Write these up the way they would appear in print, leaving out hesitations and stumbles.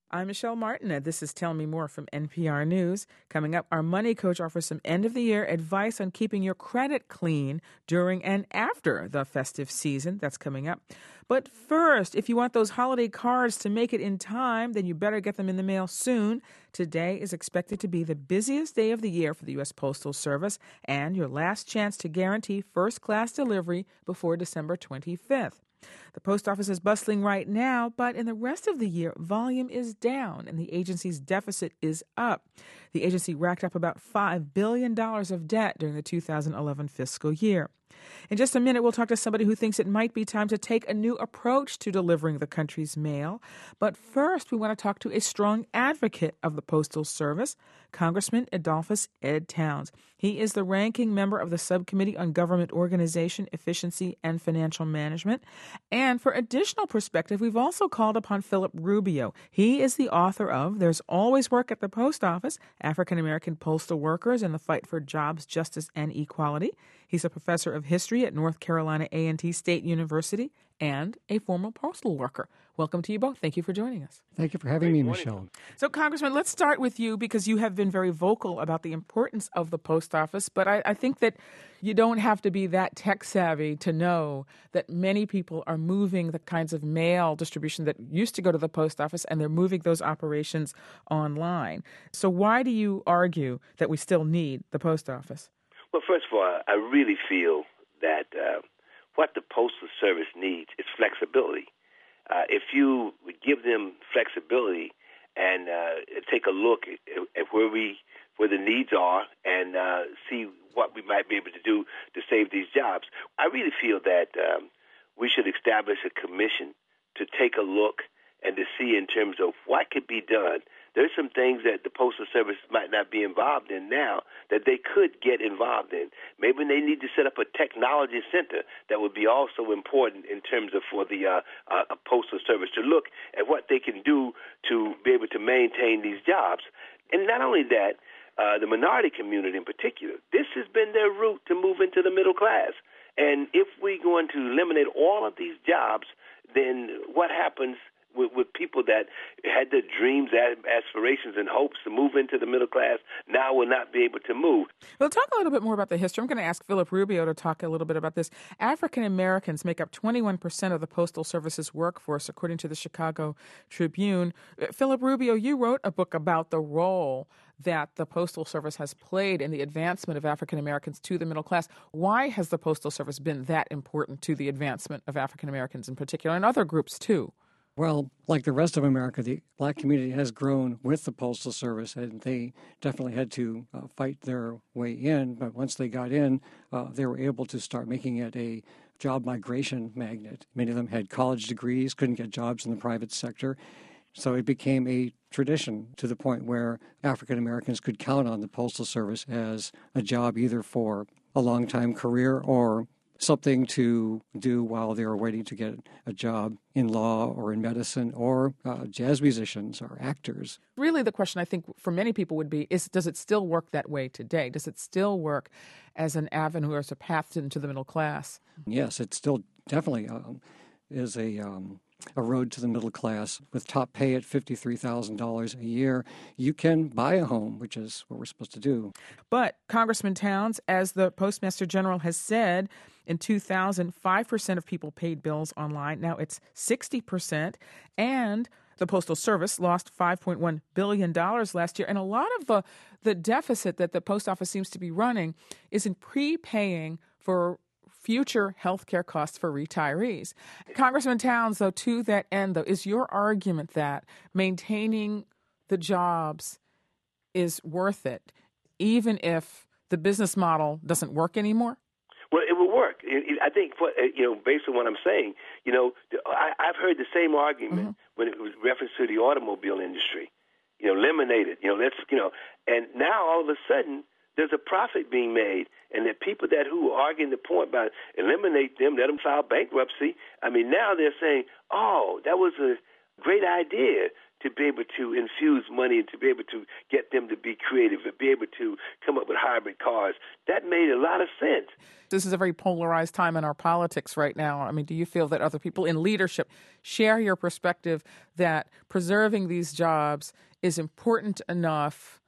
I'm Michelle Martin, and this is Tell Me More from NPR News. Coming up, our money coach offers some end-of-the-year advice on keeping your credit clean during and after the festive season. That's coming up. But first, if you want those holiday cards to make it in time, then you better get them in the mail soon. Today is expected to be the busiest day of the year for the U.S. Postal Service and your last chance to guarantee first-class delivery before December 25th. The post office is bustling right now, but in the rest of the year, volume is down and the agency's deficit is up. The agency racked up about $5 billion of debt during the 2011 fiscal year. In just a minute, we'll talk to somebody who thinks it might be time to take a new approach to delivering the country's mail. But first, we want to talk to a strong advocate of the Postal Service, Congressman Adolphus Ed Towns. He is the ranking member of the Subcommittee on Government Organization, Efficiency, and Financial Management. And for additional perspective, we've also called upon Philip Rubio. He is the author of There's Always Work at the Post Office, African-American Postal Workers and the Fight for Jobs, Justice, and Equality. He's a professor of history at North Carolina A&T State University and a former postal worker. Welcome to you both. Thank you for joining us. Thank you for having me, Michelle. So, Congressman, let's start with you because you have been very vocal about the importance of the post office. But I think that you don't have to be that tech savvy to know that many people are moving the kinds of mail distribution that used to go to the post office, and they're moving those operations online. So why do you argue that we still need the post office? Well, first of all, I really feel that what the Postal Service needs is flexibility. If you would give them flexibility and take a look at where the needs are and see what we might be able to do to save these jobs, I really feel that we should establish a commission to take a look and to see in terms of what could be done. There's some things that the Postal Service might not be involved in now that they could get involved in. Maybe they need to set up a technology center that would be also important in terms of for the Postal Service to look at what they can do to be able to maintain these jobs. And not only that, the minority community in particular, this has been their route to move into the middle class. And if we're going to eliminate all of these jobs, then what happens with people that had their dreams, aspirations, and hopes to move into the middle class now will not be able to move? Well, talk a little bit more about the history. I'm going to ask Philip Rubio to talk a little bit about this. African Americans make up 21% of the Postal Service's workforce, according to the Chicago Tribune. Philip Rubio, you wrote a book about the role that the Postal Service has played in the advancement of African Americans to the middle class. Why has the Postal Service been that important to the advancement of African Americans in particular, and other groups too? Well, like the rest of America, the black community has grown with the Postal Service, and they definitely had to fight their way in. But once they got in, they were able to start making it a job migration magnet. Many of them had college degrees, couldn't get jobs in the private sector. So it became a tradition to the point where African Americans could count on the Postal Service as a job either for a long-time career or something to do while they were waiting to get a job in law or in medicine, or jazz musicians or actors. Really, the question I think for many people would be, does it still work that way today? Does it still work as an avenue or as a path into the middle class? Yes, it still definitely is a road to the middle class. With top pay at $53,000 a year, you can buy a home, which is what we're supposed to do. But Congressman Towns, as the Postmaster General has said, in 2000, 5% of people paid bills online. Now it's 60%. And the Postal Service lost $5.1 billion last year. And a lot of the deficit that the post office seems to be running is in prepaying for future health care costs for retirees. Congressman Towns, though, to that end, though, is your argument that maintaining the jobs is worth it, even if the business model doesn't work anymore? Well, it will work. I think, based on what I'm saying, I've heard the same argument when it was reference to the automobile industry. Eliminate it. And now all of a sudden there's a profit being made, and the people who are arguing the point about eliminate them, let them file bankruptcy. I mean, now they're saying, "Oh, that was a great idea to be able to infuse money and to be able to get them to be creative and be able to come up with hybrid cars. That made a lot of sense. This is a very polarized time in our politics right now. I mean, do you feel that other people in leadership share your perspective that preserving these jobs is important enough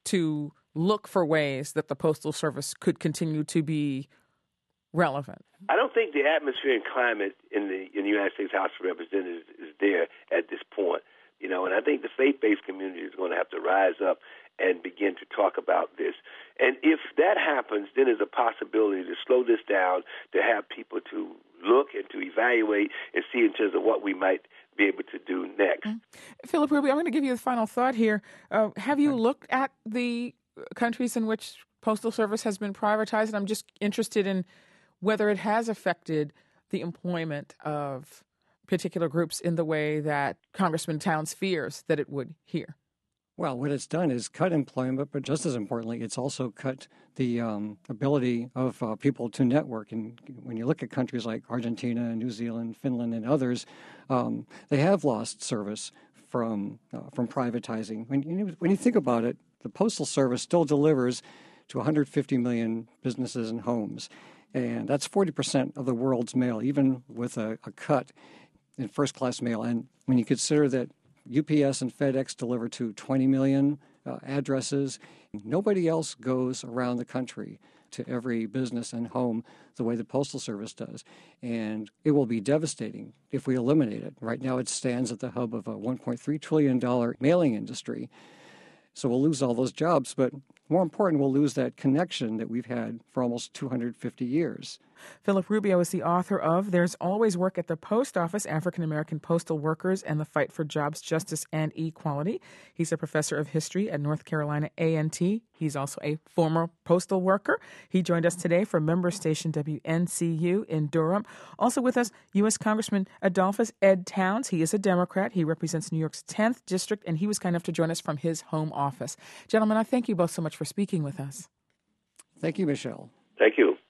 to look for ways that the Postal Service could continue to be relevant? I don't think the atmosphere and climate in the United States House of Representatives is there at this point. And I think the faith-based community is going to have to rise up and begin to talk about this. And if that happens, then there's a possibility to slow this down, to have people to look and to evaluate and see in terms of what we might be able to do next. Philip Ruby, I'm going to give you the final thought here. Have you looked at the countries in which Postal Service has been privatized? And I'm just interested in whether it has affected the employment of particular groups in the way that Congressman Towns fears that it would here. Well, what it's done is cut employment, but just as importantly, it's also cut the ability of people to network. And when you look at countries like Argentina, New Zealand, Finland, and others, they have lost service from privatizing. When you think about it, the Postal Service still delivers to 150 million businesses and homes. And that's 40% of the world's mail, even with a cut in first-class mail. And when you consider that UPS and FedEx deliver to 20 million addresses, nobody else goes around the country to every business and home the way the Postal Service does. And it will be devastating if we eliminate it. Right now it stands at the hub of a $1.3 trillion mailing industry. So we'll lose all those jobs, but more important, we'll lose that connection that we've had for almost 250 years. Philip Rubio is the author of There's Always Work at the Post Office, African-American Postal Workers and the Fight for Jobs, Justice, and Equality. He's a professor of history at North Carolina A&T. He's also a former postal worker. He joined us today from member station WNCU in Durham. Also with us, U.S. Congressman Adolphus Ed Towns. He is a Democrat. He represents New York's 10th District, and he was kind enough to join us from his home office. Gentlemen, I thank you both so much for speaking with us. Thank you, Michelle. Thank you.